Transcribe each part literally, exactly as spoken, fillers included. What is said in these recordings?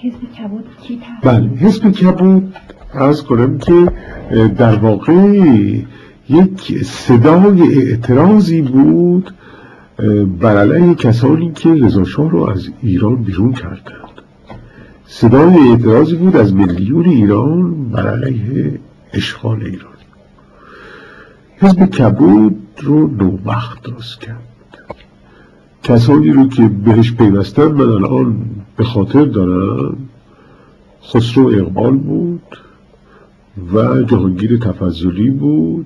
حزب کبود کی تفسیر؟ بله، حزب کبود عرض کنم که در واقع یک صدای اعتراضی بود بر علیه کسانی که رضا شاه رو از ایران بیرون کردند. صدای اعتراضی بود از ملیون ایران بر علیه اشغال ایران. حزب کبود رو نوبخت درست کرد. کسانی رو که بهش پیوستن من الان به خاطر دارم، خسرو اقبال بود و جهانگیر تفضلی بود،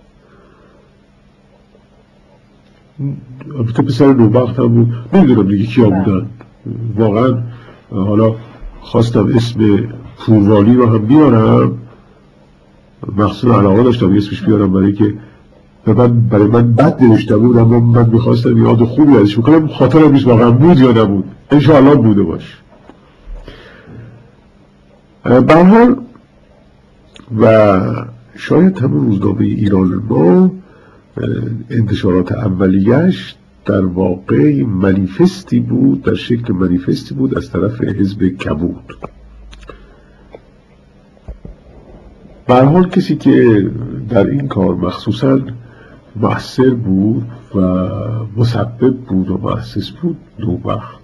البته پسر نوبخت هم بود، نمیدونم دیگه کیا بودن واقعا. حالا خواستم اسم پوروالی رو هم بیارم، مخصوصا علاقه داشتم اسمش بیارم برای که من برای من بد نوشته بود، اما من میخواستم یاد خوبی ازش بکنم، خاطرم نیست واقعا بود یا نبود، انشاءالله بوده باش. به هر حال و شاید همون روزنامه ایران ما انتشارات اولیش در واقع منیفستی بود، در شکل منیفستی بود از طرف حزب کبود. به هر حال کسی که در این کار مخصوصاً مؤثر بود و مسبب بود و مؤسس بود نوبخت.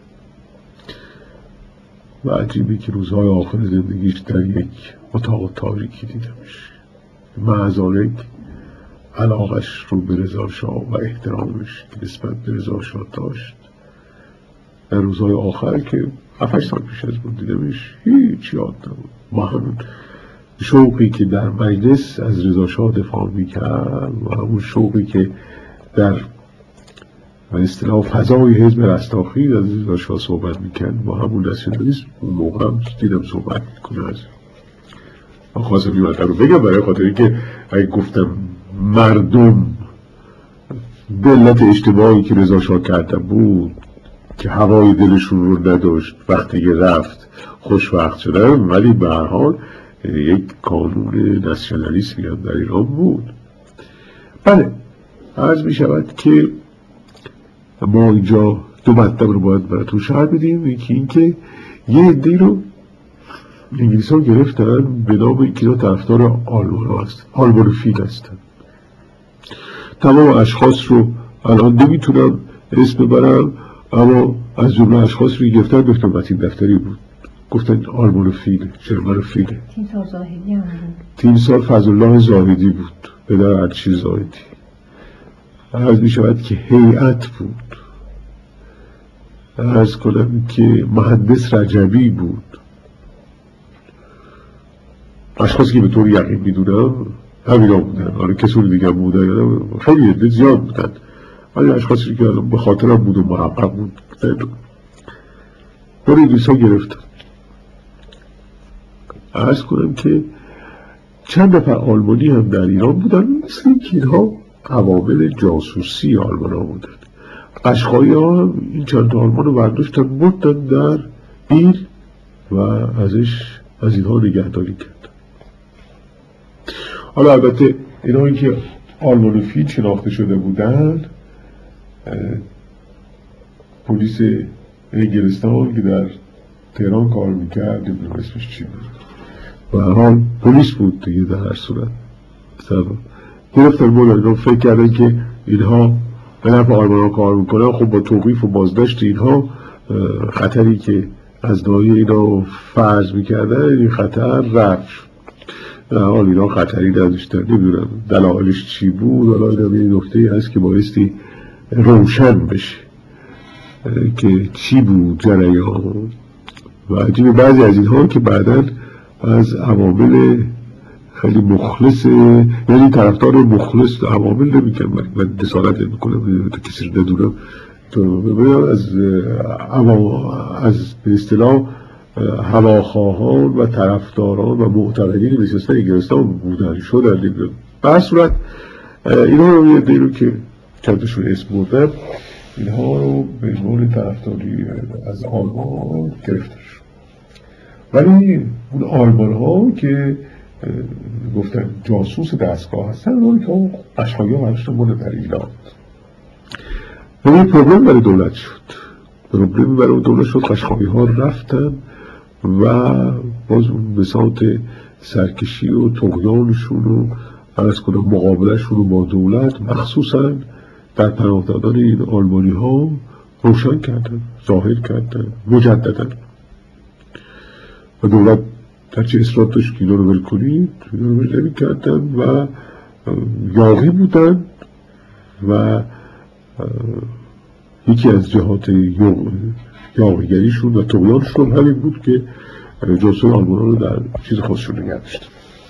و عجیبه که روزهای آخر زندگیش در یک اتاق تاریکی دیدمش. معذالک علاقش رو به رضا شاه و احترامش که نسبت به رضا شاه داشت در روزهای آخر که هفت سال پیش از بود دیدمش هیچ یاد نبود. با همون شوقی که در مجلس از رضا شاه دفاع میکرد و همون شوقی که در و اصطلاح فضای حزب رستاخیز از رضا شاه صحبت میکرد با همون ناسیونالیسم اون موقع هم دیدم صحبت میکنه. از من خواستم این مطلب رو بگم برای خاطری که اگه گفتم مردم به علت اشتباهی که رضا شاه کرده بود که هوای دلشون رو نداشت وقتی که رفت خوشوقت شدن، ولی به هر حال یک قانون ناسیونالیسمی هم در ایران بود. بله، عرض می شود که ما اینجا دو مطلب رو باید براتون شرح بدیم. یکی این که یه عده‌ای رو انگلیس ها گرفتن به نام اینکه اینا طرفدار آلمان ها هستن، آلمانوفیل هستن. تمام اشخاص رو الان نمیتونم اسم ببرم، اما از جمله اشخاص رو گرفتن دکتر متین دفتری بود، گفتن آلمانوفیله، جرمنوفیله. تیمسار زاهدی هم بود. تیمسار فضلالله زاهدی بود، پدر ارشید زاهدی. عرض می شود که هیئت بود. عرض کنم که مهندس رجبی بود. اشخاصی که به طور یقین میدونم همینا بودن. آره کسانی دیگه بودن، خیلی عده زیاد بودن، ولی اشخاصی که به خاطرم بود و محقق بود برای انگلیس ها گرفتن. عرض کنم که چند نفر آلمانی هم در ایران بودن، مثل اینکه اینها عوامل جاسوسی آلمان ها بودن. قشقایی ها هم این چند آلمان رو برداشتن بردن در ایل و ازش از اینها نگهداری کرد. حالا البته اینهایی که آلمانوفیل شناخته شده بودن، پلیس انگلستان که در تهران کار میکرد، نمیدونم اسمش چی بود، و هر حال پلیس بود دیگه، در هر صورت گرفتن بود. اینا فکر کردن که اینها به نفع آلمان ها کار میکنن. خب با توقیف و بازداشت اینها خطری که از ناحیه اینا فرض میکردن این خطر رفت. در حال اینا خطری نداشتن، نمیدونم دلایلش چی بود. حالا این نکته هست که بایستی روشن بشه که چی بود جریان. و عجیب بعضی از اینها که بعداً از عوامل خیلی مخلص، یعنی طرفدار مخلص عوامل نمیکنم، من دسالت نمیکنم تا کسی رو ندونم، تو ببینم از از به اصطلاح هواخواهان و طرفداران و معتقدین بسیار انگلستان بودن شدن. به هر صورت اینها رو یه دیرو که چندشون اسم بردم، اینها رو به عنوان طرفداری از آلمان گرفتن. ولی اون آلمان ها که گفتن جاسوس دستگاه هستن، اون که قشقایی ها هستن بوده در ایران. و این پروبلم برای دولت شد. پروبلم برای دولت شد. قشقایی ها رفتن و باز اون بساط سرکشی و طغیانشون و عرض کنم مقابلشون رو با دولت مخصوصا در پناه دادن این آلمانی ها روشن کردن، ظاهر کردن، مجددن و دولت در چه اصلاحات داشت که اینا رو ول کنید، اینا رو ول نمی کردن و یاغی بودن و یکی از جهات یاغیگریشون و طغیانشون همین بود که جاسوس آلمان رو در چیز خودشون نگه داشتن.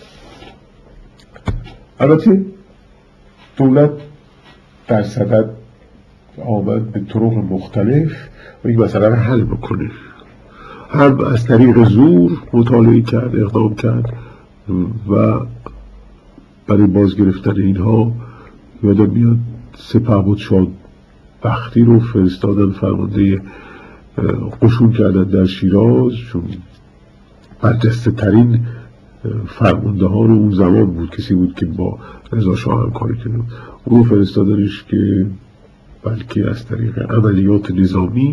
البته دولت در صدد آمد به طرق مختلف و این مسئله رو حل بکنه، هم از طریق زور مطالعه کرد، اقدام کرد و برای بازگرفتن اینها یادم میاد سپهبد شادبختی رو فرستادن فرمانده قشون کردن در شیراز، چون برجسته ترین فرمانده ها رو اون زمان بود، کسی بود که با رضا شاه همکاری کرد، اون رو فرستادنش که بلکه از طریق عملیات نظامی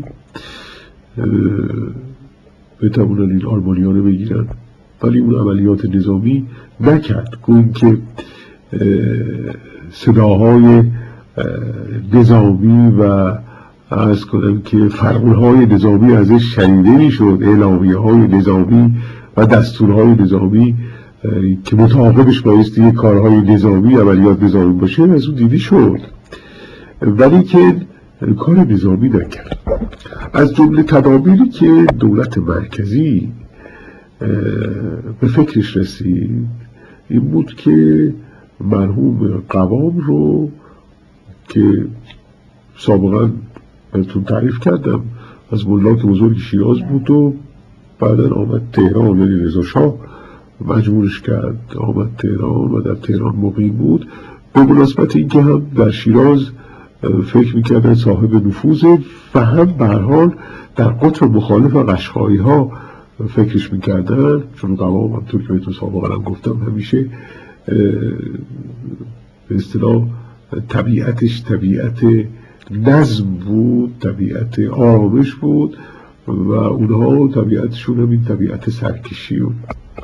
بتوانن این آلمانی‌ها رو بگیرن، ولی اون عملیات نظامی نکرد. گویی که صداهای نظامی و عرض کنم که فرمانهای نظامی ازش شنیده می‌شد، اعلامیه‌های نظامی و دستورهای نظامی که متعاقبش بایستی یک کارهای نظامی، عملیات نظامی باشه، از اون دیده شد، ولی که کار نظامی نکرد. از جمله تدابیری که دولت مرکزی به فکرش رسید این بود که مرحوم قوام رو که سابقا بهتون تعریف کردم از ملاک بزرگ شیراز بود و بعدا آمد تهران، یعنی رضا شاه مجبورش کرد آمد تهران و در تهران مقیم بود، به مناسبت این که هم در شیراز فکر میکردن صاحب نفوذه و هم به هر حال در قطر مخالف و قشقایی ها فکرش میکردن، چون قوام همطور که بهتون سابقا هم گفتم همیشه به اصطلاح طبیعتش طبیعت نظم بود، طبیعت آرامش بود و اونها طبیعتشون هم این طبیعت سرکشی و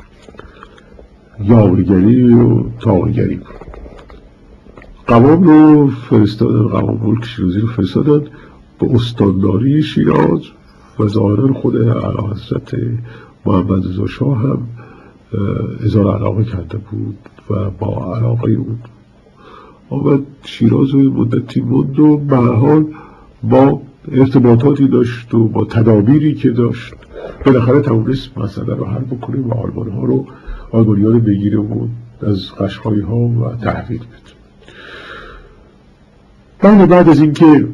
یاغیگری و طاغیگری بود. قوام رو فرستادن، قوام ملک شیرازی رو فرستادن به استانداری شیراز و ظاهرا خود اعلیحضرت محمد رضا شاه هم اظهار علاقه کرده بود و با علاقه اون آمد شیراز و مدتی موند و به هر حال با ارتباطاتی داشت و با تدابیری که داشت بالاخره توانست مسئله رو حل بکنه و آلمان ها رو آلمانی ها رو بگیره و از قشقایی ها و تحویل بده. بعد بعد از اینکه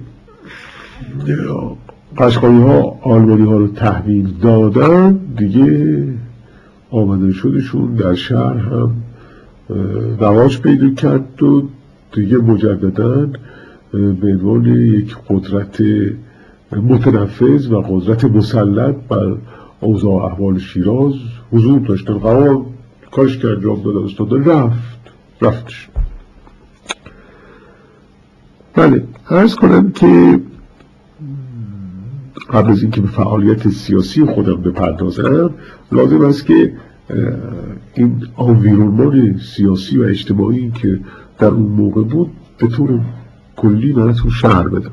قشقایی ها آلمانی ها رو تحویل دادن دیگه آمدن شدشون در شهر هم رواج پیدا کرد و دیگه مجدداً به عنوان یک قدرت متنفذ و قدرت مسلط بر اوضاع احوال شیراز حضور داشتن. قوام کارش که انجام داد استاد رفت رفتش. بله، عرض کنم که قبل از اینکه به فعالیت سیاسی خودم بپردازم لازم است که این آنویرونمان سیاسی و اجتماعی که در اون موقع بود به طور کلی براتون شرح بدم.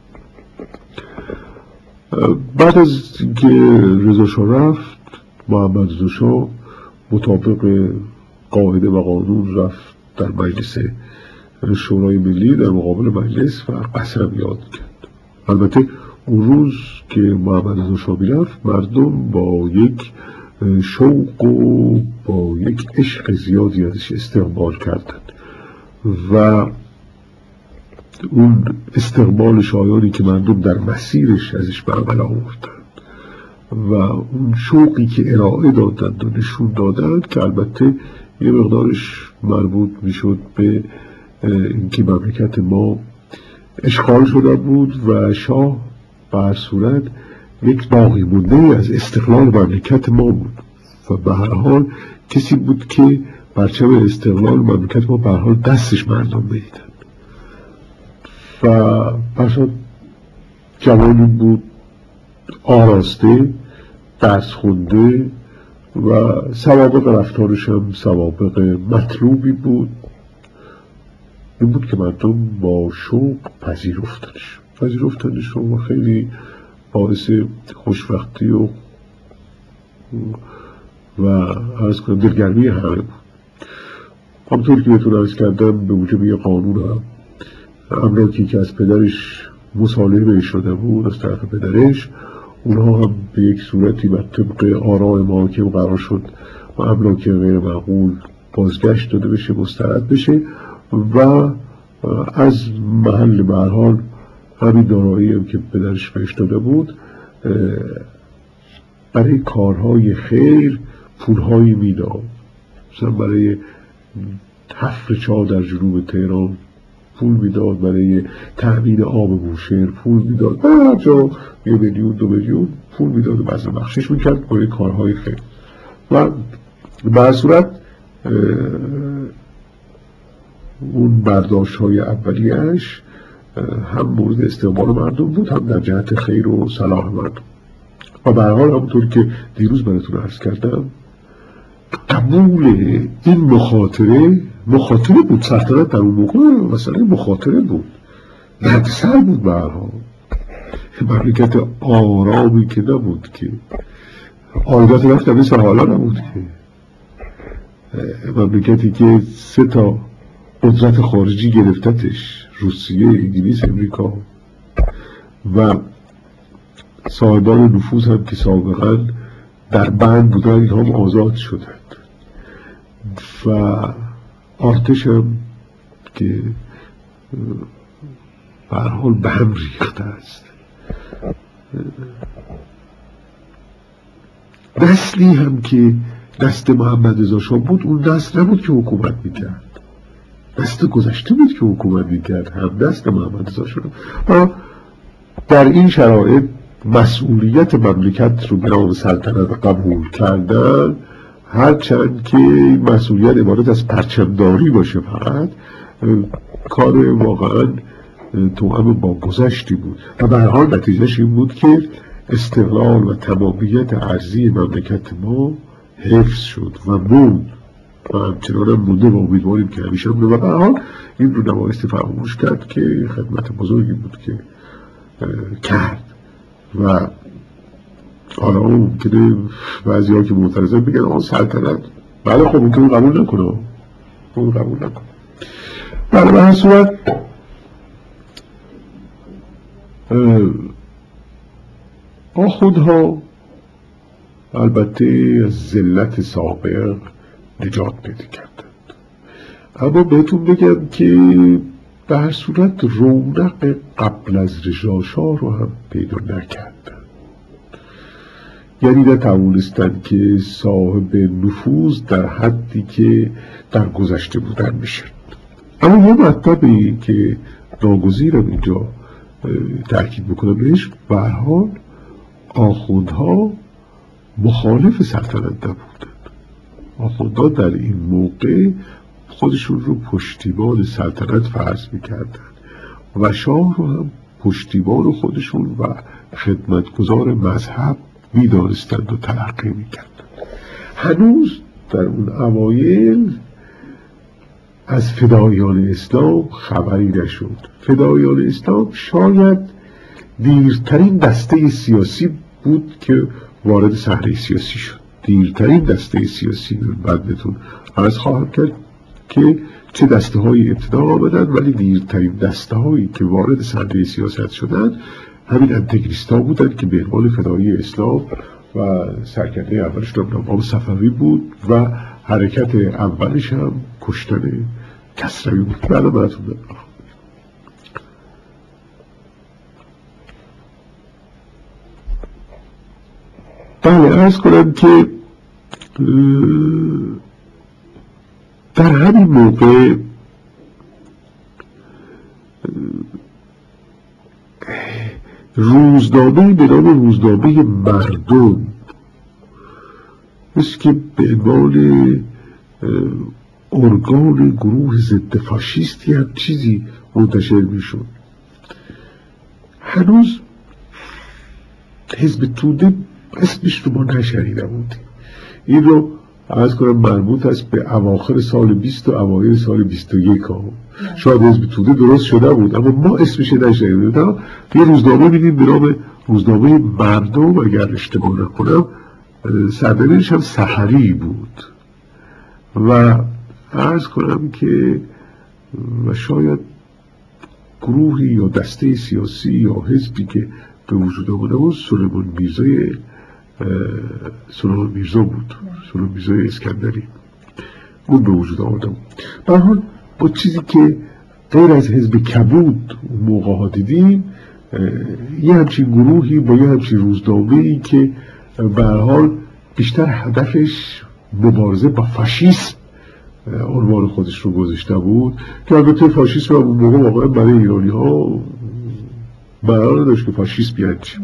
بعد از اینکه رضا شاه رفت، محمد رضا شاه مطابق قاعده و قانون رفت در مجلس شورای ملی در مقابل مجلس و قصرم یاد کرد. البته اون روز که محمد رضا شاه میرفت مردم با یک شوق و با یک عشق زیادی ازش استقبال کردند و اون استقبال شایانی که مردم در مسیرش ازش به عمل آوردند و اون شوقی که ارائه دادند و نشون دادند که البته یه مقدارش مربوط میشد به اینکه مملکت ما اشغال شده بود و شاه به هر صورت یک باقی مونده از استقلال مملکت ما بود و به هر حال کسی بود که پرچم استقلال مملکت ما به هر حال دستش مردم میدیدن و پس جوانی بود آراسته درس خونده و سوابق رفتارش هم سوابق مطلوبی بود. این بود که مردم با شوق پذیرفتنش پذیرفتنش و خیلی باعث خوشبختی و و عرض کنم دلگرمی همه بود. همطور که بهتون عرض کردم به موجب یه قانون هم املاکی که از پدرش مصالحه شده بود از طرف پدرش، اونها هم به یک صورتی بر طبق آراء محاکم قرار شد و املاک غیر معقول بازگشت داده بشه، مسترد بشه و از محل به هر حال همین دارایی هم که پدرش بهش داده بود برای کارهای خیر پولهایی میداد. مثلا برای حفر چاه در جنوب تهران پول میداد، برای تأمین آب بوشهر پول میداد، هر جا یه میلیون دو میلیون پول میداد و بعضا بخشش میکرد برای کارهای خیر. و به هر صورت اون برداشت های اولیه‌اش هم مورد استقبال مردم بود، هم در جهت خیر و صلاح مردم. و به هر حال همونطور که دیروز براتون عرض کردم قبول این مخاطره مخاطره بود. سلطنت در اون موقع مثلا مخاطره بود، دردسر بود. به هر حال مملکت آرامی که نبود که آرگات رفت مثل حالا نبود که مملکتی که سه تا قدرت خارجی گرفتتش، روسیه، انگلیس، امریکا و صاحبان نفوذ هم که سابقا در بند بودن این هم آزاد شدند و آرتش هم که به هر حال به هم ریخته است. نسلی هم که دست محمد رضا شاه بود اون نسل نبود که حکومت میکرد، دست گذشته بود که حکومت میکرد، هم دست محمد رضا شاه. و در این شرایط مسئولیت مملکت رو به نام سلطنت قبول کردن، هرچند که مسئولیت عبارت از پرچمداری باشه فقط کار واقعا توأم با گذشتی بود و به هر حال نتیجهش این بود که استقلال و تمامیت ارضی مملکت ما حفظ شد و موند و همچنان هم مونده و امیدواریم که همیشه مونده. و به هر حال این رو نبایستی فراموش کرد که خدمت بزرگی بود که کرد. و حالا اون که بعضی ها که معترضن بگن آن سلطنت، بله خب اون که اون قبول نکنه اون قبول نکنه بله به هر صورت آخوندها البته از ذلت سابق نجات پیدا کردند، اما بهتون بگم که به هر صورت رونق قبل از رضا شاه رو هم پیدا نکردن. یعنی نتوانستند که صاحب نفوذ در حدی که در گذشته بودن میشن. اما یه مطلبی که ناگزیرم اینجا تأکید بکنم بهش، به هر حال آخوندها مخالف سلطنت نبودند. آخوندها در این موقع خودشون رو پشتیبان سلطنت فرض میکردن و شاه رو هم پشتیبان خودشون و خدمتگزار مذهب میدانستند و تلقی میکردند. هنوز در اون اوایل از فدایان اسلام خبری نشد. فدایان اسلام شاید دیرترین دسته سیاسی بود که وارد صحنه سیاسی شد. دیرترین دسته سیاسی من بعد بهتون عرض خواهم کرد که چه دسته های ابتدا آمدن، ولی دیرترین دسته هایی که وارد صحنه سیاست شدن همین انتگریستا بودن که به عنوان فدایی اسلام و سرکرده اولش نام صفوی بود و حرکت اولش هم کشتن کسروی بود. بله براتون دارم. بله ارز کنم که در همین موقع روزنامه به نام روزنامه مردم مثل که به عنوان ارگان گروه ضد فاشیستی هم چیزی منتشر میشد. هنوز حزب توده اسمش رو ما نشنیده بودیم. این رو عرض کنم مربوط است به اواخر سال بیست و اوایل سال بیست و یک ها. شاید حزب توده درست شده بود اما ما اسمش نشنیده بودیم. یه روزنامه میدیم به نام روزنامه مردم، اگر اشتباه نکنم سردبیرش هم سحری بود و عرض کنم که و شاید گروهی یا دسته سیاسی یا حزبی که به وجود آمده بود سلیمان میرزای سلیمان میرزا بود، سلیمان میرزای اسکندری اون به وجود آمده بود. به هر حال با چیزی که غیر از حزب کبود اون موقع ها دیدیم، یه همچین گروهی با یه همچین روزنامه‌ای که به هر حال بیشتر هدفش مبارزه با فاشیسم عنوان خودش رو گذاشته بود که البته فاشیسم هم اون موقع واقعا برای ایرانی ها معنا نداشت که فاشیسم یعنی چی.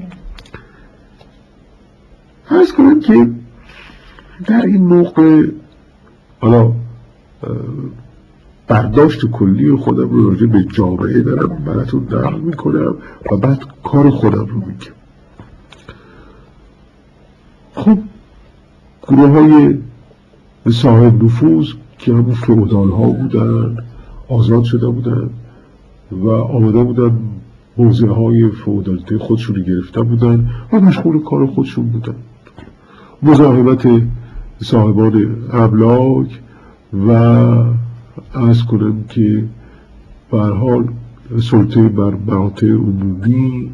عرض کنم که در این موقع حالا برداشت کلی خودم رو راجع به جامعه دارم براتون نقل میکنم و بعد کار خودم رو میگم. خب گروه های صاحب نفوذ که همون فئودال ها بودن آزاد شده بودن و آمده بودن موضع های فئودالیته خودشون رو گرفته بودن و مشغول کار خودشون بودن. مزاحمت صاحبان املاک و عرض کنم که به هر حال سلطه بر مقاطع عمومی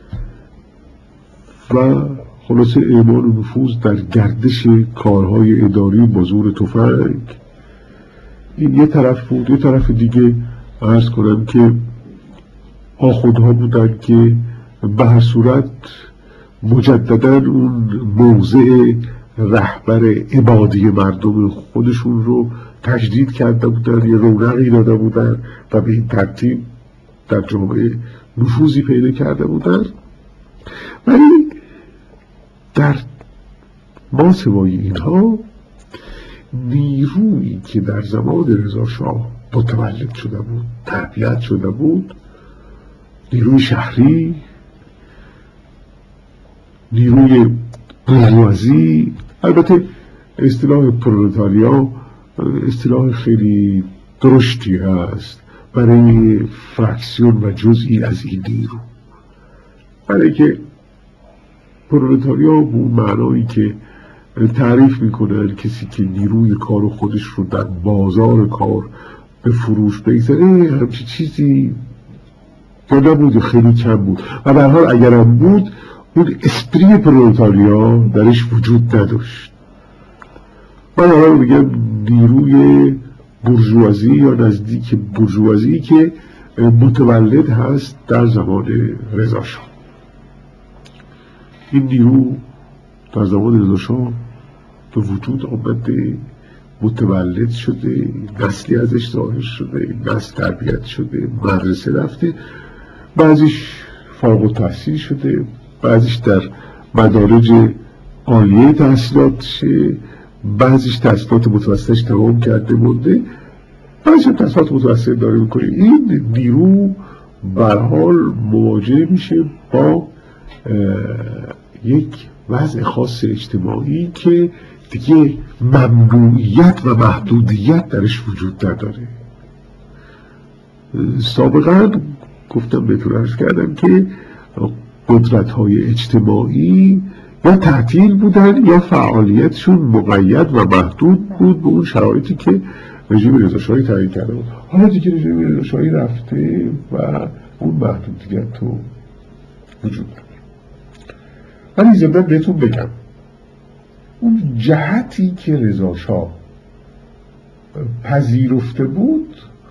و خلاصه اعمال و نفوذ در گردش کارهای اداری با زور تفنگ. این یه طرف بود. یه طرف دیگه عرض کنم که آخوندها بودن که به هر صورت مجددا اون موضع رهبر عبادی مردم خودشون رو تجدید کرده بودن، یه رونقی داده بودن و به این ترتیب در جامعه نفوذی پیدا کرده بودن. ولی در ما سوای اینها نیرویی که در زمان رضا شاه متولد شده بود، تربیت شده بود، نیروی شهری، نیروی بورژوازی، البته اصطلاح پرولتاریا اصطلاح خیلی درشتی هست برای فرکسیون و جزئی از این نیرو، برای که پرولتاریا به اون معنایی که تعریف میکنن کسی که نیروی کار خودش رو در بازار کار به فروش بگذاره، همچی چیزی یا نبود خیلی کم بود و به هر حال اگرم بود اون اسپری پرولتاریا درش وجود نداشت. من حالا میگم نیروی بورژوازی یا نزدیک بورژوازی که متولد هست در زمان رضا شاه. این نیرو در زمان رضا شاه به وجود آمده، متولد شده، نسلی ازش ظاهر شده، نسل تربیت شده، مدرسه رفته، بعضیش فارغ التحصیل شده، بعضیش در مدارج عالیه تحصیلات شه، بعضیش تحصیلات متوسطش تمام کرده مونده، بعضیش تحصیلات متوسط داره میکنه. این نیرو به هر حال مواجه میشه با یک وضع خاص اجتماعی که دیگه ممنوعیت و محدودیت درش وجود نداره. سابقا گفتم بهتون عرض کردم که قدرت های اجتماعی یا تعطیل بودن یا فعالیتشون مقید و محدود بود به اون شرایطی که رژیم رضاشاهی تعیین کرده بود. حالا دیگه رژیم رضاشاهی رفته و اون محدودیت تو وجود داره. ولی ضمن بهتون بگم اون جهتی که رضاشاه پذیرفته بود،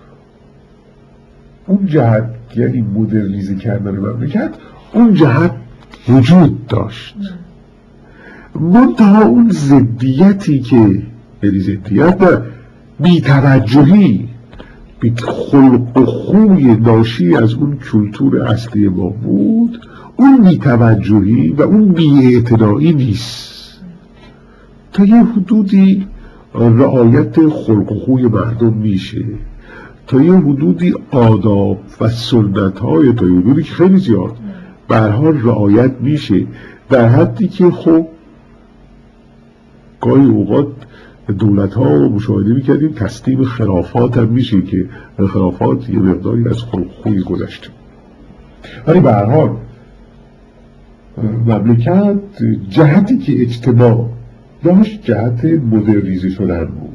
اون جهت یعنی مدرنیزه کردن مملکت، اون جهت وجود داشت. منتها اون ضدیتی که یعنی ضدیت و بی‌توجهی، بی خلق و خوی ناشی از اون کلتور اصلی ما بود، اون بی‌توجهی و اون بی‌اعتنایی نیست. تا یه حدودی رعایت خلق و خوی مردم میشه، تا یه حدودی آداب و سنت های تا یه حدودی که خیلی زیاد به هر حال رعایت میشه، در حدی که خب گاهی اوقات دولت ها مشاهده میکردیم تسلیم خلافات هم میشه که خلافات یه مقداری از خوی گذشته، ولی به هر حال مملکت جهتی که اجتماع داشت جهت مدرنیزه شدن بود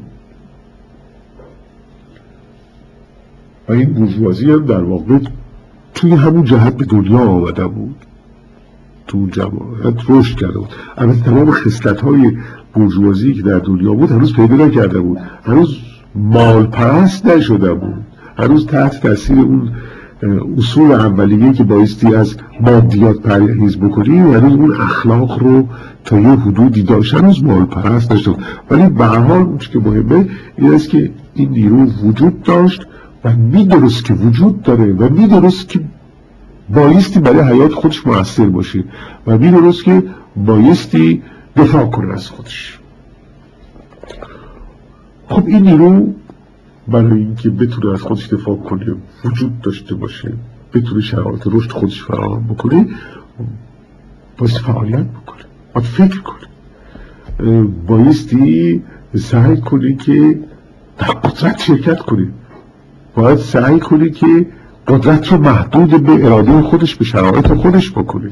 و این بورژوازی هم در واقع توی همون جهت به دنیا آمده بود، تو جماعت رشد کرده بود. البته تمام خصلت‌های بورژوازی که در دنیا بود هنوز پیدا نکرده بود، هنوز مال پرست نشده بود، هنوز تحت تاثیر اون اصول اولیه که بایستی از مادیات پرهیز بکنی و هنوز اون اخلاق رو تا یه حدودی داشت، هنوز مال پرست نشده. ولی به هر حال اون که مهمه این است که این نیرو وجود داشت و میدرست که وجود داره و میدرست که بایستی برای حیات خودش مؤثر باشه و میدرست که بایستی دفاع کنه از خودش. خب این نیرو برای اینکه بتونه از خودش دفاع کنه، وجود داشته باشه، بتونه شرایط رشد خودش فراهم بکنه، باید فعالیت بکنه، باید فکر کنه، بایستی سعی کنه که در قدرت شرکت کنه، باید سعی کنه که قدرت رو محدود به اراده خودش، به شرایط خودش بکنه.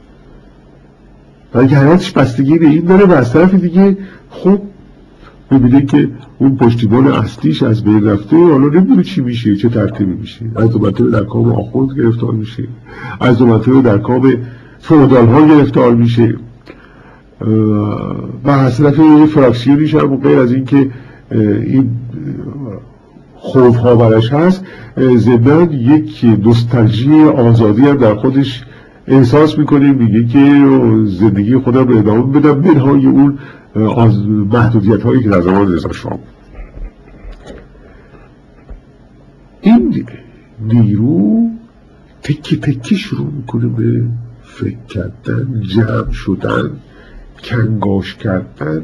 و اگه حیاتش بستگی به این داره و از طرف دیگه خب ببینه که اون پشتیبان اصلیش از بین رفته، حالا نمیدونه چی میشه، چه ترتیبی میشه، از دو مرتبه در کام آخوند گرفتار میشه، از دو مرتبه در کام فئودال ها گرفتار میشه و از طرف یه فراکسیونیش هم غیر از این که این خوف ها برش هست، ضمن یک نوستالژی آزادی هم در خودش احساس میکنه، میگه که زندگی خودم رو ادامه بدم منهای اون محدودیت هایی که در زمان رضا شاه. این نیرو تکی تکی شروع میکنه به فکر کردن، جمع شدن، کنگاش کردن،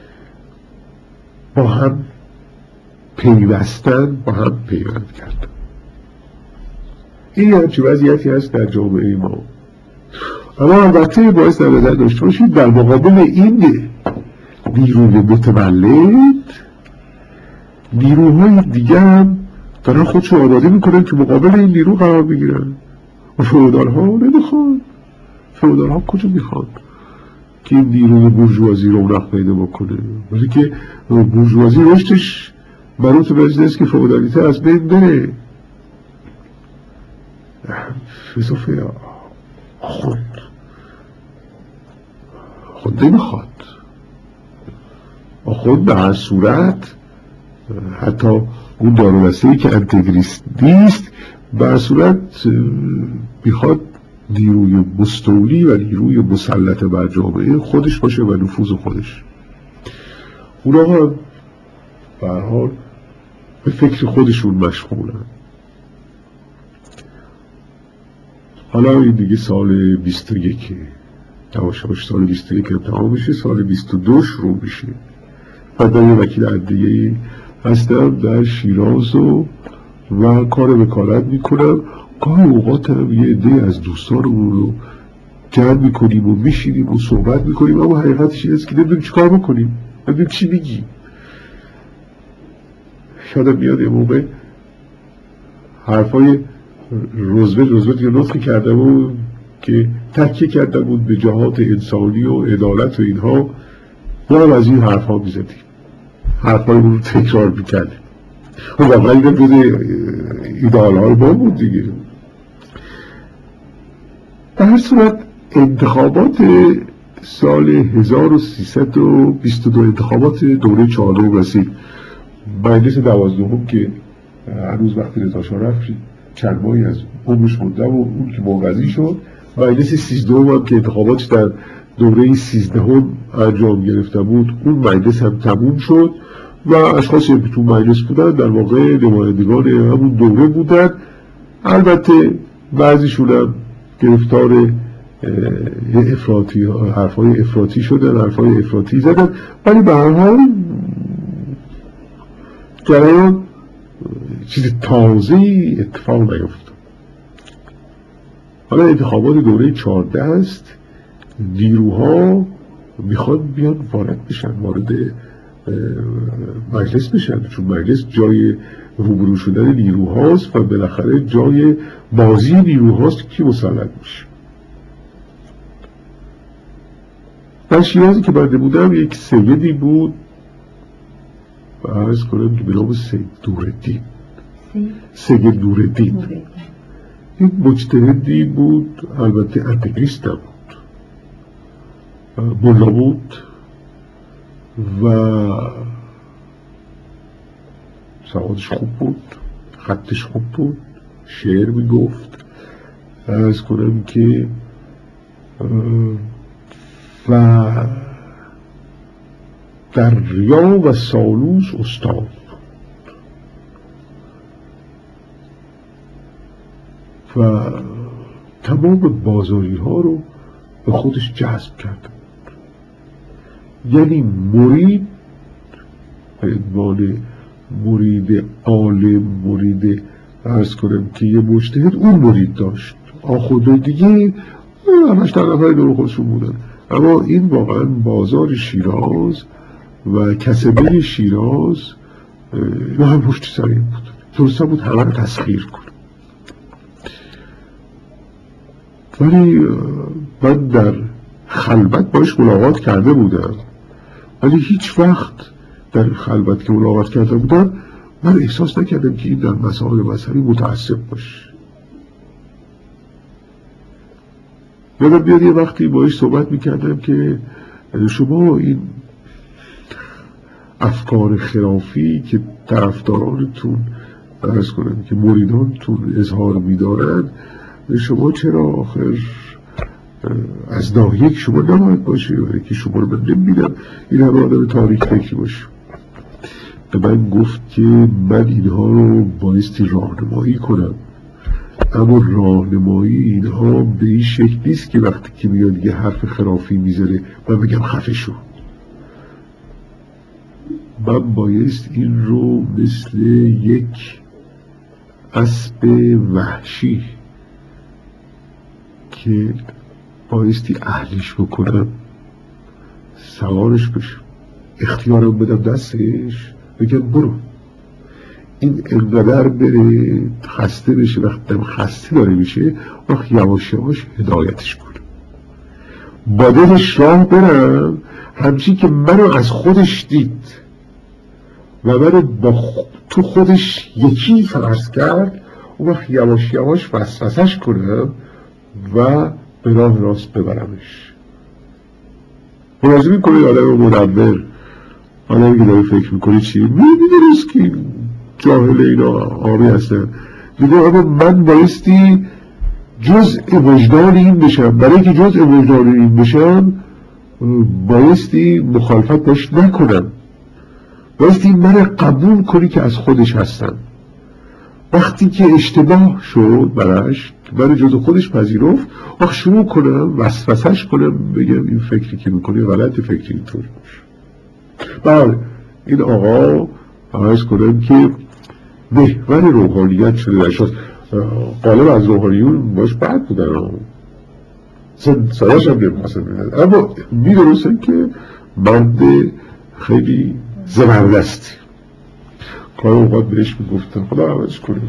با هم پیوستن، با هم پیوند کردن. این همچه وضعیتی هست در جامعه ما. اما البته باید در نظر داشته باشید در مقابل این نیروی متولد نیروهای دیگه هم دارن خودشو آماده میکنن که مقابل این نیرو قرار بگیرن و فئودال ها نمیخوان. فئودال ها کجا میخوان که این نیروی بورژوازی رو رونق پیدا بکنه؟ ولی که بورژوازی رشدش منوط به این است که فئودالیته از بین بره. فلسفه خود خود نمیخواد. خود به هر صورت حتی اون دارالسه‌ای که انتگریست نیست به هر صورت میخواد نیروی مستولی و نیروی مسلط بر جامعه خودش باشه و نفوذ خودش. اونا هم به هر حال به فکر خودشون مشغولن. حالا این دیگه سال بیست و یک یواش یواش سال بیست و یک امتحان میشه، سال بیست و دو شروع میشه. بعد یه وکیل عدلیه‌ای هستم در شیراز و و کار وکالت میکنم. گاهی اوقات هم یه عده از دوستانمون رو جمع میکنیم و میشینیم و صحبت میکنیم، اما حقیقتش این است که نمیدونیم چی کار بکنیم، نمیدونیم چی میگی. شاید میاد یه موقع حرفای روزولت روزولت یه نطقی کرده بود که تکیه کرده بود به جهات انسانی و عدالت و اینها، ما هم از این حرف ها میزدیم، حرف های رو تکرار میکردیم. و واقعا این جز ایدئال های ما بود دیگه. در هر صورت انتخابات سال هزار و سیصد و بیست و دو انتخابات دوره چهارم رسید. مجلس دوازدهم که هنوز وقتی رضا شاه رفت چند ماهی از عمرش مونده و اون که منقضی شد، مجلس سیزدهم هم که انتخاباتش در دوره سیزدهم انجام گرفته بود اون مجلس هم تموم شد و اشخاصی که تو مجلس بودن در واقع نمایندگان همون دوره بودن. البته بعضیشون هم گرفتار افراطی حرفای افراطی شدن، حرفای افراطی زدن، ولی به هر حال جریان چیز تازه‌ای اتفاق نیفتاد. حالا انتخابات دوره چهارده است. نیروها میخوان بیان وارد بشن، وارد مجلس بشن، چون مجلس جای روبرو شدن نیروهاست و بالاخره جای بازی نیروهاست که مسلط میشه. در شیرازی که بنده بودم یک سیدی بود و عرض کنم که به نام سید نورالدین سید نورالدین این مجتهدی بود، البته اتئیست نبود، ملا بود و سوادش خوب بود، خطش خوب بود، شعر میگفت. عرض کنم که و در ریا و سالوس استاد بود و تمام بازاری ها رو به خودش جذب کرده بود. یعنی مرید به عنوان مرید عالم، مرید عرض کنم که یه مجتهد اون مرید داشت، آخونده دیگه همش در نفر دور خودشون بودن. اما این واقعا بازار شیراز و کسبه شیراز اینا هم پشت سر این بود، درسته بود همه رو تسخیر کنه. ولی من در خلوت باش ملاقات کرده بودم، ولی هیچ وقت در خلوت که ملاقات کرده بودم من احساس نکردم که این در مسائل مذهبی متعصب باشه. یادم بیاد یه وقتی باش صحبت میکردم که شما این افکار خرافی که طرفدارانتون عرض کنم که مریدانتون اظهار میدارن، شما چرا آخر از ناحیه که شما نباید باشه، یا که شما رو من نمیدم این همه آدم تاریک فکری باشه. به من گفت که من اینها رو بایستی راهنمایی کنم، اما راهنمایی اینها به این شکل نیست که وقتی که میاد یه حرف خرافی میذاره من بگم خفه شو. من بایست این رو مثل یک اسب وحشی که بایستی اهلیش بکنم سوارش بشم، اختیارم بدم دستش، بگم برو. این انقدر بره خسته بشه، وقتی خسته داره میشه وقت یواش یواش هدایتش کنم، با دلش راه برم همچین که منو از خودش دید و منو با خ... تو خودش یکی فرض کرد، اون وقت یواش یواش وسوسش کنم و به راه راست ببرمش. ملاحظه میکنه آدم مدبر، آدمی که داره فکر میکنه چی میدونست که جاهل اینا آمی هستن، میگه اما من بایستی جزء وجدان این بشم. برای که جزء وجدان این بشم بایستی مخالفت باش نکنم، بایستی من قبول کنی که از خودش هستم. وقتی که اشتباه شد برش، من جزء خودش پذیرفت، وقت شروع کنم وسوسش کنم، بگم این فکری که میکنی غلط، فکری اینطوری باشه. بله این آقا عرض کنم که محور روحانیت شده در شد. غالب از روحانیون باش بد بودن، سایش هم نمیخواستن بودن، اما میدرستن که مرد خیلی زبردستی. کار اوقات بهش میگفتن خدا عوض کنیم،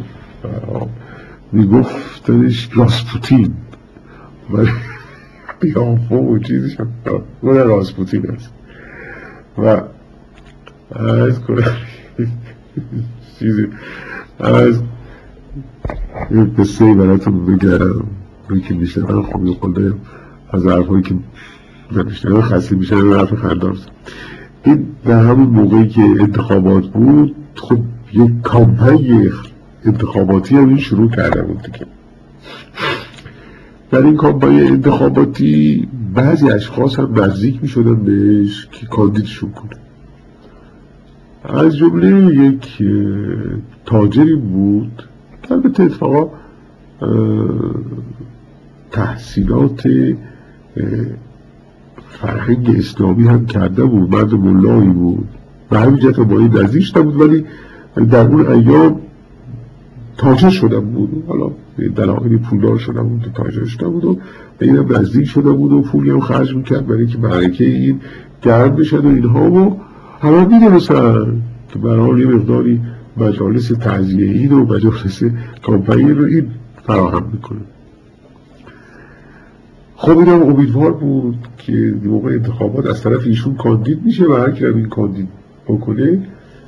میگفتنش راسپوتین، ولی قیافه و چیزش هم اون راسپوتین هست. و عرض کنم چیزی از این قصه براتون بگم، روی که میشه من خوبی خورده از حرفایی که نمیشتنم خسته میشه و حرف خندار. این در همون موقعی که انتخابات بود، خب یک کامپین انتخاباتی هم این شروع کرده بود دیگه. در این کامپین انتخاباتی بعضی اشخاص هم نزدیک می شدن بهش که کاندیدشون کنه. از جمله یک تاجری بود که البته اتفاقا تحصیلات فرهنگ اسلامی هم کرده بود، مرد ملایی بود، به همین جهت با این نزدیک بود، ولی در اون ایام تاجر شده بود، حالا دلایلی پولدار شده بود و تاجر شده بود و به اینم نزدیک شده بود و پولی هم خرج میکرد برای که معرکه این گرد بشد و اینها و همه میدونستن که برای یه مقداری مجالس تعزیه‌ای و مجالس کامپانی رو این فراهم میکنه. خب اینم امیدوار بود که موقع انتخابات از طرف ایشون کاندید میشه و هر کی هم این کاندید بکنه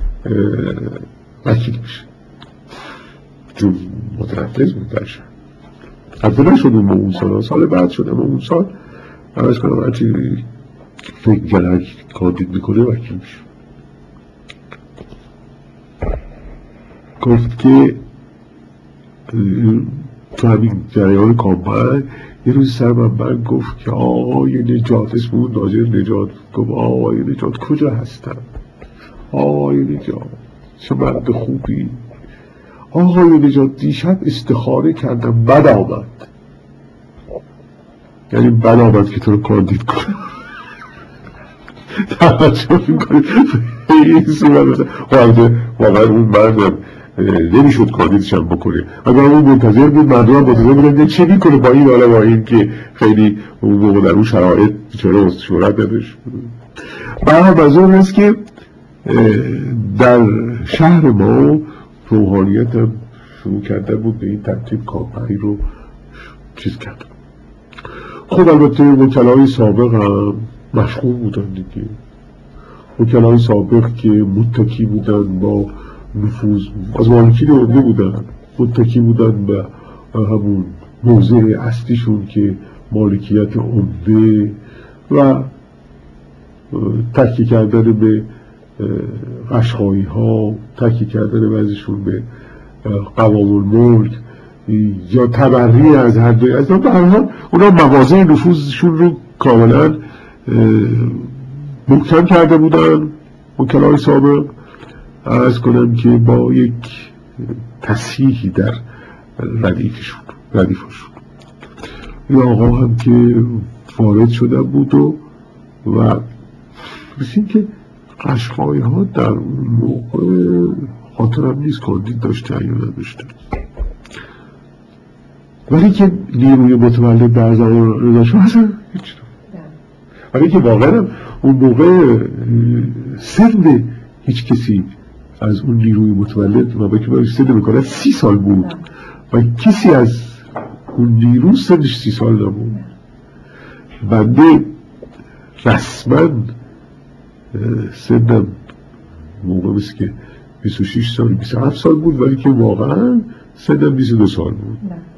وکیل میشه، چون متنفذ بود در شهر. البته نشد اون اون سال، سال بعد شد، اما اون سال عوض کنم هرچی فکر میکنه کاندید میکنه وکیل میشه. گفت که تو همین جریان کامپانی یه روز سر من من گفت که آقای نجات، اسم اون ناظر نجات، گفت آقای نجات کجا هستم؟ آقای نجات چه مرد خوبی، آقای نجات دیشب استخاره کردم بد آمد، یعنی بد آمد که تو رو کاندید کنم. توجه میکنید این صورت مثلا واقعا اون مردم نمیشد کاندیدشم بکنه، اگر اون منتظر بود مردم هم منتظر بودن چه میکنه با این، حالا با این که خیلی اون موقع در اون شرایط چرا شهرت نداشت. برای منظور است که در شهر ما روحانیت هم شروع کرده بود به این ترتیب کامپانی رو چیز کرد. خب البته وکلای سابق هم مشغول بودن دیگه، وکلای سابق که متکی بودن با نفوذ از مالکین عمده بودن، متکی بودن به همون موضع اصلیشون که مالکیت عمده و تکی کردن به قشقایی ها، تکی کردن بعضیشون به قوام الملک یا تبری از هر دوی از به هر حال اونا مواضع نفوذشون رو کاملا محکم کرده بودن. وکلای سابق عرض کنم که با یک تصحیحی در ردیفشون ردیفشون این آقا هم که وارد شده بود و و بسید که قشقایی ها در اون موقع خاطرم نیست کاندید داشته یا نداشته، ولی که نیروی متولد در زمان رضا شاه اصلا هیچ، ولی که واقعا اون موقع سن هیچ کسی از اون نیروی متولد و با که باید سن بکنه سی سال بود و کسی از اون نیرو سنش سی سال نبود. بنده رسما سنم موقع مثل که بیست و شش سال بیست و هفت سال بود، ولی که واقعا سنم بیست و دو سال بود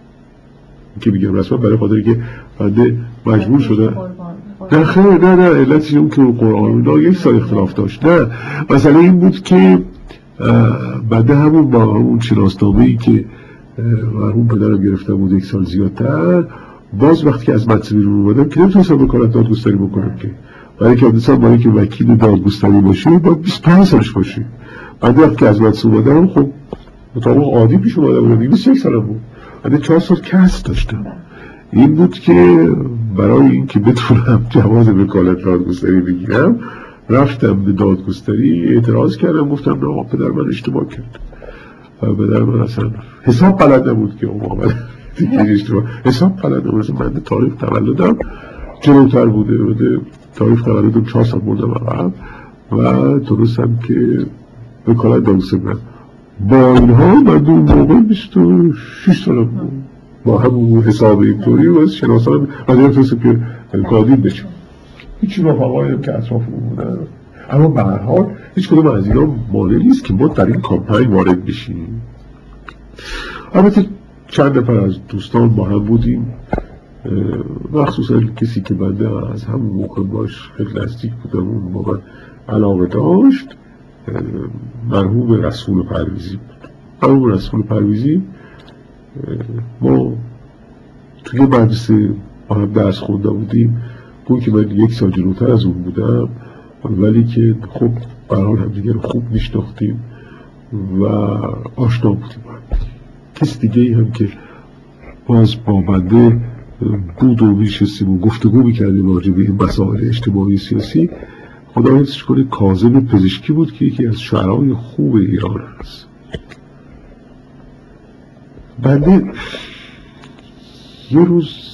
که میگم رسما برای خاطر که بنده مجبور شده. نه خیلی نه نه علتش اون که قرآن دا یک سال اختلاف داشت، نه مثلا این بود که بنده همون با همون شناسنامه‌ای که مرحوم پدرم گرفته بود یک سال زیادتر، باز وقتی که از مدرسه بیرون اومدم که نمیتونستم وکالت دادگستری بکنم که، برای که حادثه برای که وکیل دادگستری باشه باید بیست و پنج سالش باشه. بعد وقتی که از مدرسه اومدم خب مطابق عادی پیش اومده بودم بیست و یک سالم بود، بعد چهار سال کسب داشتم. این بود که برای این که بتونم جواز وکالت دادگستری بگیرم رفتم به دادگستری اعتراض کردم، گفتم نه پدر من اشتباه کرد و پدر من اصلا حساب بلد نبود که اون موقع دیگه اشتباه حساب بلد نبود. من تاریخ تولدم جلوتر بوده بوده تاریخ تولدم چهار سال بودم عقب و درستم که وکالت دادگستری با اینها من اون موقع بیست و شش سالم بود با همون حساب اینطوری و از شناسان از این فرسه که کاندید بشم. هیچی رفقایی هم که اطراف بودن، اما به هر حال هیچ کدوم از اینا مانع نیست که ما در این کامپانی وارد بشیم. البته چند نفر از دوستان با هم بودیم، مخصوصا کسی که بنده از همون موقع باش خیلی نزدیک بودم اون موقع علاقه داشت، مرحوم رسول پرویزی بود. مرحوم رسول پرویزی ما توی مدرسه با هم درس خونده بودیم، گوی که من یک سال جلوتر از اون بودم، ولی که خب برحال هم دیگر خوب میشناختیم و آشنا بودیم. کسی دیگه هم که باز با بنده بود و میشستیم و گفتگو میکردیم راجع به این مسائل اجتماعی سیاسی، خدا حفظش کنه کاظم پزشکی بود که یکی از شعرهای خوب ایران هست. بنده یه روز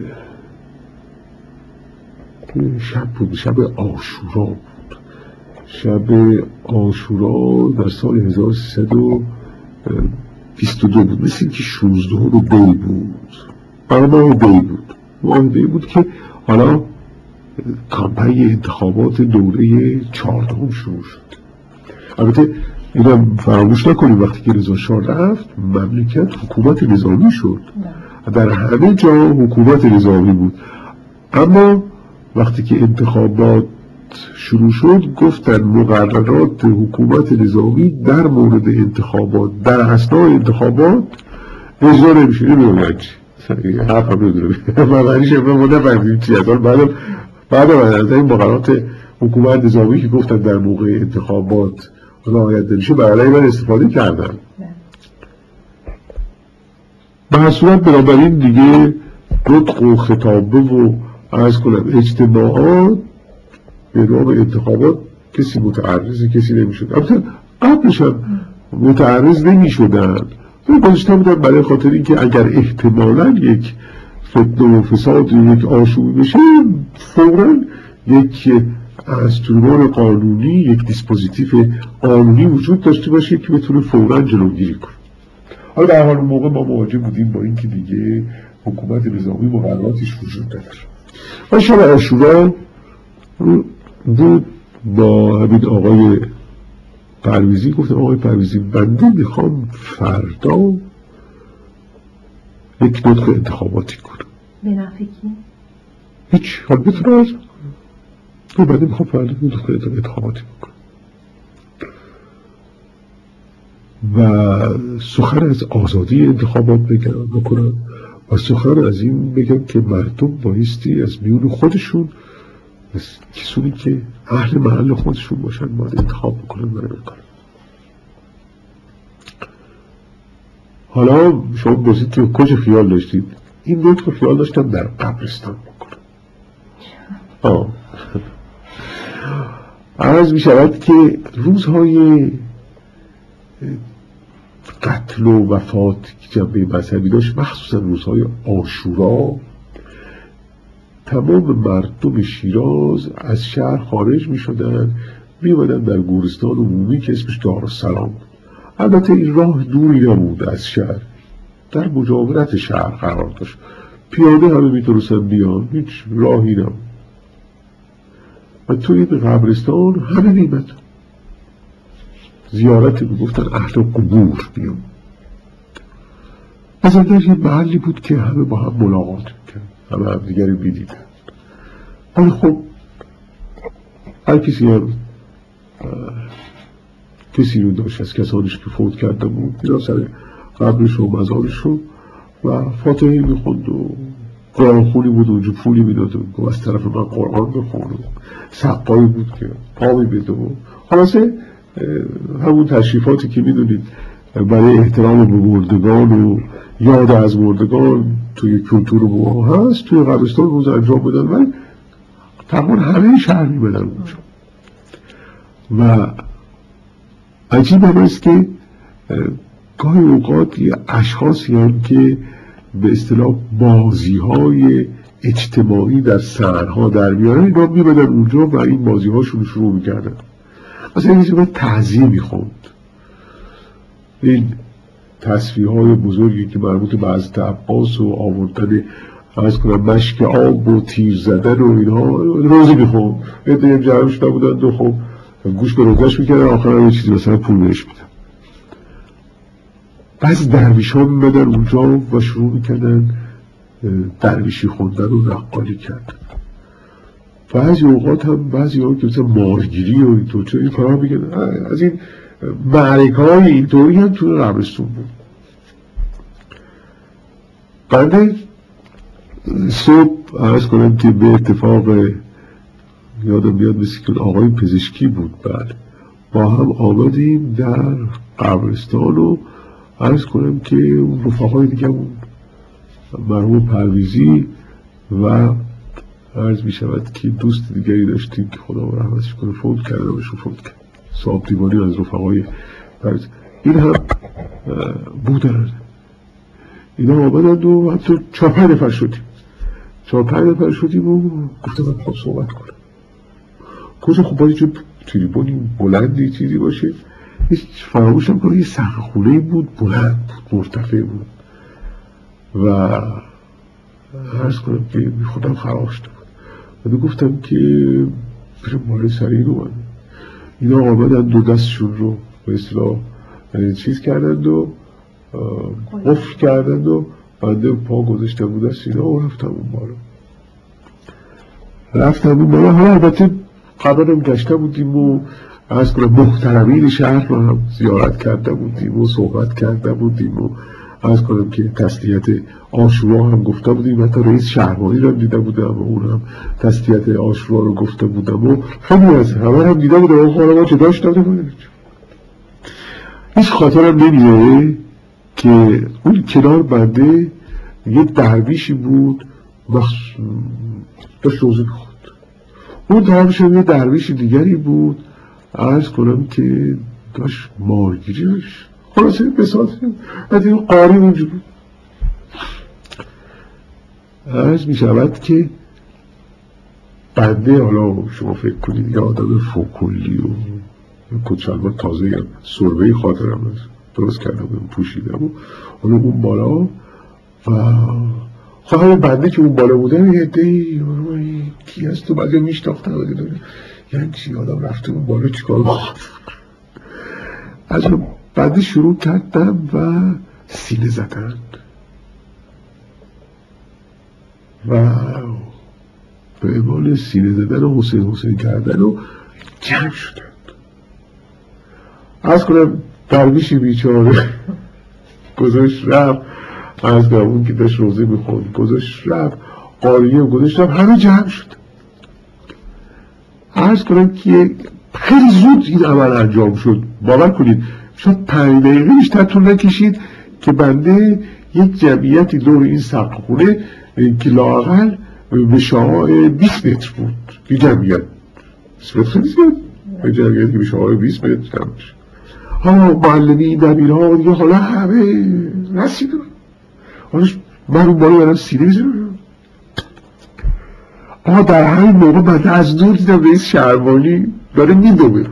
شب بود، شب عاشورا بود. شب عاشورا در سال هزار و سیصد و بیست و دو بود، مثل اینکه شانزدهم دی بود، برای ماه دی بود ماه دی بود که حالا کامپین انتخابات دوره چهاردهم شروع شد. البته اینم فراموش نکنیم وقتی که رضا شاه رفت مملکت حکومت نظامی شد، در همه جا حکومت نظامی بود، اما وقتی که انتخابات شروع شد گفتن مقررات حکومت نظامی در مورد انتخابات در اثناء انتخابات اجرا نمیشه. نمیدونم چی حرف هم نداره معنیش ما نفهمیدیم چی هست. بعدم بعدم از این مقررات حکومت نظامی که گفتن در موقع انتخابات رعایت نمیشه برای من استفاده کردن. به هر صورت بنابراین دیگه نطق و خطابه و عرض کنم اجتماعات به نام انتخابات کسی متعرض کسی نمیشد. البته قبلش هم متعرض نمیشدن، گذاشته بودن برای خاطر اینکه اگر احتمالاً یک فتنه و فساد یک آشوبی بشه فوراً یک انسترومان قانونی، یک دیسپوزیتیو قانونی وجود داشته باشه که بتونه فوراً جلوگیری کنه. حالا در حال موقع ما مواجه بودیم با اینکه دیگه حکومت نظامی مقرراتش وجود نداره. و شب عاشورا بود با همین آقای پرویزی گفتم آقای پرویزی بنده میخوام فردا یک نطق انتخاباتی کنم. به نفع کی؟ هیچ حال بتونه از تو بنده میخوام فردا نطق انتخاباتی کنم و سخن از آزادی انتخابات بکنم و سخن از این بگم که مردم بایستی از میون خودشون کسونی که اهل محل خودشون باشن باید انتخاب بکنن و نمیکنن. حالا شما بازید که کجا خیال داشتید؟ این نطق خیال داشتم در قبرستان بکنم. آه عرض می شود که روزهای قتل و وفات که جنبه مذهبی داشت، مخصوصا روزهای عاشورا، تمام مردم شیراز از شهر خارج می شدن، می اومدن در گورستان عمومی که اسمش دارالسلام بود. البته این راه دوری نبود از شهر، در مجاورت شهر قرار داشت، پیاده همه می تونستن بیان، هیچ راهی نبود و توی قبرستان همه می اومدن زیارت می گفتن اهل قبور بیان. از اندر یه محلی بود که همه با هم ملاقات میکرد، همه هم دیگری بیدیدن. ولی خب هر کسی هم کسی رو داشت از کسانش که فوت کرده بود اینا سر قبرش و مزارش رو و فاتحه میخوند و قرآن خونی بود و اونجا پولی میداد و از طرف من قرآن بخوند و سقایی بود که پامی بده و خلاصه همون تشریفاتی که میدونید برای احترام به مردگان و یاد از مردگان توی کلتور ما هست توی قبرستان روز انجام بدن. ولی تقریبا همه شهر میبدن اونجا و عجیب هم است که گاهی اوقات یه اشخاصی هم که به اصطلاح بازی های اجتماعی در سحرها در میارن اینا میبدن اونجا و این بازی هاشون شروع میکردن. مثلا این چیزی تعزیه میخوند، این تصفیه های بزرگی که مربوط به حضرت عباس و آوردن از کنم مشک آب و تیر زدن و اینها روزی میخوند. ادهیم جمعش نبودن و خب گوش به روزش میکردن، آخر هم یه چیزی مثلا پول بهش میدن. بعضی درویش ها میمدن اونجا و شروع میکردن درویشی خوندن و نقالی کردن. بعضی اوقات هم بعضی ها که مثلا مارگیری و اینطور چه این کارها میکردن. از این معرکه های اینطوری هم توی قبرستون بود. بعد صبح عرض کنم که به اتفاق یادم بیاد مثل که آقای پزشکی بود، بله با هم آمدیم در قبرستان و عرض کنم که رفقای دیگه بود مرحوم پرویزی و عرض می شود که دوست دیگری داشتیم که خدا رحمتش کنه فوت کرده و بهشون فوت کرد، صاحب دیوانی از رفقای پرویزی، این هم بودن. اینا آمدند و حتی چهار پنج نفر شدیم چهار پنج نفر شدیم و گفتم من خواهد صحبت کنم. گفتم خب باید چون تریبونی بلندی چیزی باشه. هیچ فراموشم کنم یه سقف خونه بود، بلند بود، مرتفع بود و عرض کنم که خودم خراب شده بود و گفتم که برم بالای سر اینو من. اینا آمدن دو دستشون رو به اصطلاح چیز کردند و قفل کردند و بنده پا گذاشته بود از اینا و رفتم اون بالا رفتم اون بالا حالا البته قبل هم گشته بودیم و از کنم محترمین شهر رو هم زیارت کرده بودیم و صحبت کرده بودیم و از کنم که تسلیت عاشورا هم گفته بودیم، حتی رئیس شهربانی رو هم دیده بودم و اون هم تسلیت عاشورا رو گفته بودم و خیلی از همه هم دیده بودم و حالا ما جداش داده بودیم. هیچ خاطرم نمیاره که اون کنار بنده یه درویشی بود داشت روزه میخورد. اون درویش هم یه درویش دیگری بود عرض کنم که داشت مارگیری داشت. خلاصه بساطه از این قاری اونجا بود. عرض می شود که بنده حالا شما فکر کنید یه آدم فوکلی و کچلوار تازه سربهی خاطرم هست درست کردم پوشیدم و حالا اون بالا و خواهر بنده که اون بالا بودم یه عده‌ای کی هست تو بعضی میشناختن یعنی چی آدم رفته اون بالا چیکار از بعدی شروع کردم و سینه زدن و به اعمال سینه زدن و حسین حسین کردن و جمع شدن. از کنم درویشی بیچاره گذاشت رفت از کنم اون که داشت روزه میخوند گذاشت رفت قاریه و گذاشت رفت همه جمع شد. عرض کنم که خیلی زود این عمل انجام شد. باور کنید شاید پنج دقیقه بیشتر طول نکشید که بنده یک جمعیتی دور این سقف خونه که لااقل به شعاع بیست متر بود. یه جمعیت بیست متر خیلی زیاد یه جمعیتی که به شعاع بیست متر جمع شد. حالا معلمین دبیرها دیگه حالا همه رسیدن. حالا من اون بالا برم سینه بزنم. آها در همین موقع بنده از دور دیدم رئیس شهربانی داره میدوه.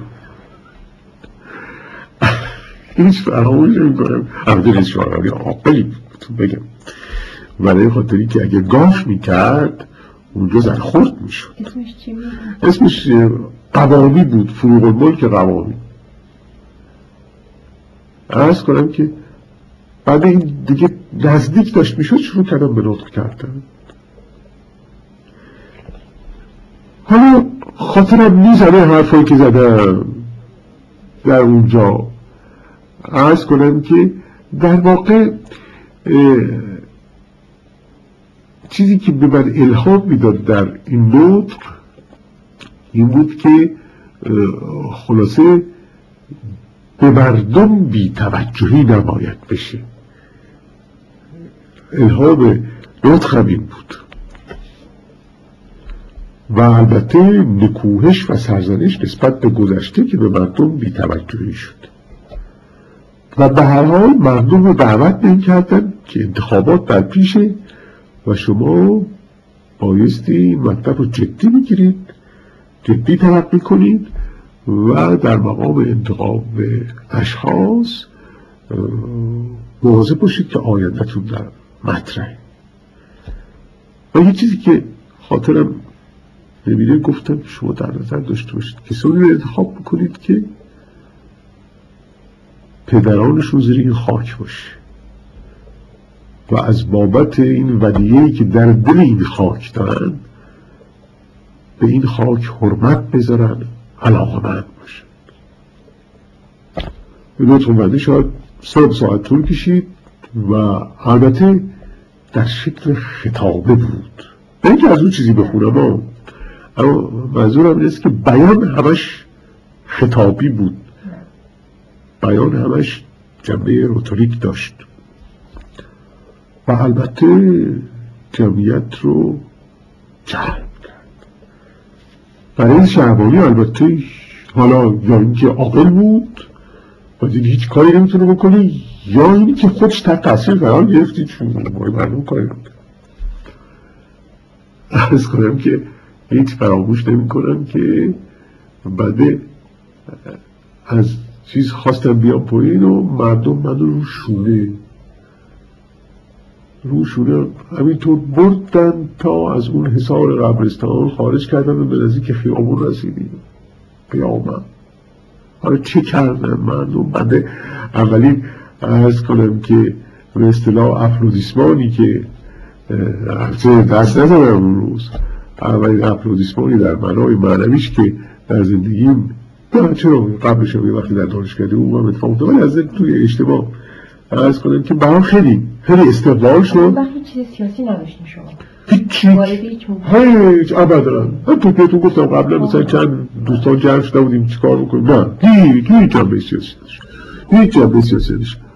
هیچ فراموش نمی‌کنم. البته رئیس شهربانی عاقلی بود بگم برای خاطری که اگه گاف میکرد اونجا زرخورد میشد. اسمش چی بود؟ اسمش قوامی بود، فروغ الملک قوامی. عرض کنم که بعد این دیگه نزدیک داشت میشد شروع کردم به نطق کردن. حالا خاطرم میزنه حرفایی که زدم در اونجا. عرض کنم که در واقع چیزی که به من الهام میداد در این نطق این بود که خلاصه به مردم بی توجهی نباید بشه. الهام نطقم این بود و البته نکوهش و سرزنش نسبت به گذشته که به مردم بی توجهی شد و به هر حال مردم رو دعوت نمی‌کردن که انتخابات در پیشه و شما بایستی مطلب رو جدی بگیرید، جدی تلقی کنید و در مقام انتخاب اشخاص مواظب باشید که آینده‌تون در مطرحه. و یه چیزی که خاطرم نمیره گفتم شما در نظر داشته باشید کسانی رو انتخاب بکنید که پدرانشون زیر این خاک باشه و از بابت این ودیعه‌ای که در دل این خاک دارن به این خاک حرمت بذارن، علاقه‌مند باشن. این نطق بنده شاید سه ساعت طول کشید و البته در شکل خطابه بود، نه اینکه از اون چیزی بخونم، اما منظورم اینست که بیان همش خطابی بود، بیان همش جنبه روتوریک داشت و البته جمعیت رو جلب کرد. برای شهربانی البته حالا یا اینکه عاقل بود و دید هیچ کاری نمیتونه بکنه یا اینی که خودش تحت تاثیر قرار گرفتی چون مای مردم کاری نمیکنه. عرض کنم که هیچ فراموش نمی کنم که بعد از چیز خواستم بیام پایین و مردم من رو شونه رو شونه همینطور بردن تا از اون حصار قبرستان خارج کردن و به نزدیک خیابون رسیدیم. قیامت حالا چه کردن مردم؟ بعد اولی عرض کنم که به اصطلاح افرودیسمانی که دست نزدم اون روز، اولین افرودیسمانی در معنای معنویش که در زندگیم نه چرا قبلش هم یه وقتی در دانشکده اون هم اتفاق افتاد، ولی از توی اجتماع عرض کنم که برام خیلی خیلی استقلال شد. وقتی چیز سیاسی نداشتین شما؟ هیچی هیچ ابدا. من تو پیتون گفتم قبلا مثلا چند دوستان جمع شده بودیم چیکار بکنیم، نه هیچ هیچ جنبه سیاسی داشت، هیچ جنبه سیاسی داشت.